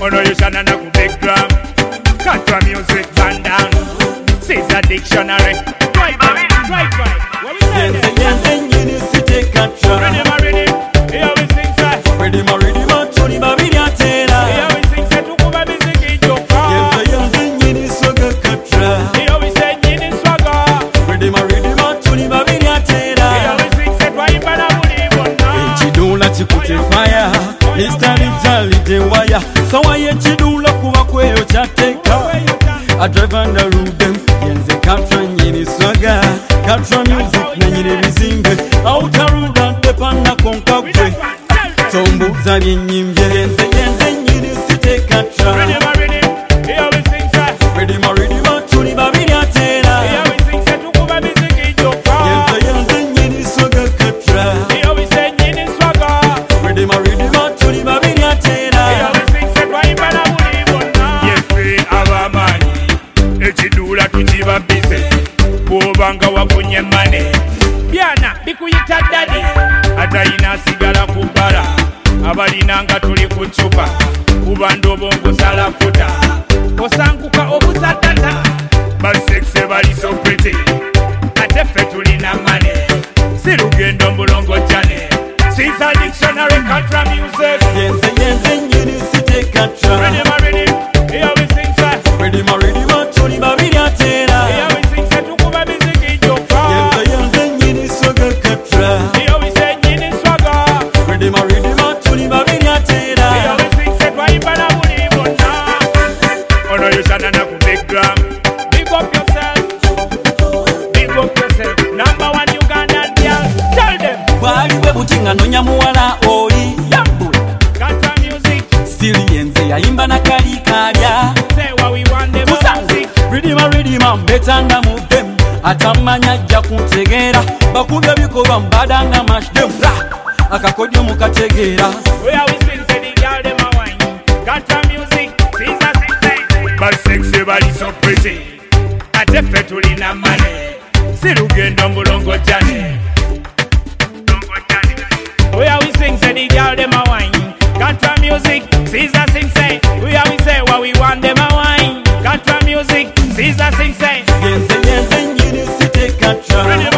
Ono you shanana ku big drum. Country music band down. Caesar dictionary. Right. What we say? Yenze nyini site katra. Ready, here we sing say. Ready ma tuni babiri atera. Here we sing say tukuba miziki joka. Yenze nyini soga katra. Here we say nyini swaga. Ready ma tuni babiri atera. Here we sing say twaimba na buli bonna. Chidula chikute fire. Mr. Jalite wire. Sawa ye chidula kuba kweyo chateka. I drive on the road them. Yenze katra nyini soga. Katra music na nyini bizinge. Outer road and depanda konka kwe. Tombuza byenyimbye. Yenze nyini site katra. Ready, here we sing say. Ready ma tuni babiri atera. Here we sing say tukuba miziki joka. Yenze nyini soga katra. Here we say nyini swaga. Ready ma tuni babiri atera. Here we sing say twaimba na buli bonna. Yefe abamanyi ekidula tukiba bize bw'obanga wafunye mane byana bikuyita ddadi atayina asigala ku bbala abalinanga tuli ku ccupa kuba ndobongosala futa osanguka obuzatata basekise bali so pretty ate ffe tulina mane si lugendo mbulongojane Caesar dictionary country music. Yenze nyini site katra. Ready, here we sing say. Ready ma tuni babiri atera. Here we sing say tukuba miziki joka. Yenze nyini soga katra. Here we say nyini swaga. Ready ma tuni babiri atera. Here we sing say twaimba na buli bonna. Ono you shanana ku big drum. Big up yourself. Number one Ugandan girl. Tell them. Bwali bwe butinga nonya muwala oli yambula. Country music. Still yenze yayimba na kali kalya. Say what we want them music. Ready ma mbetanga mu them. Atamanya ajja kuntegeera. Bakubya bikolwa mbadanga mash them. Akakodyo mukategeera. Where we sing say the girl them a wine. Country music. Caesar sing say. But sexy body so pretty. Ate ffe tulina mane. Si lugendo mbulongojane. Where we sing say the girl them a wine. Country music. Caesar sing say. Where we say what we want them a wine. Country music. Caesar sing say. Yenze nyini site katra. Ready,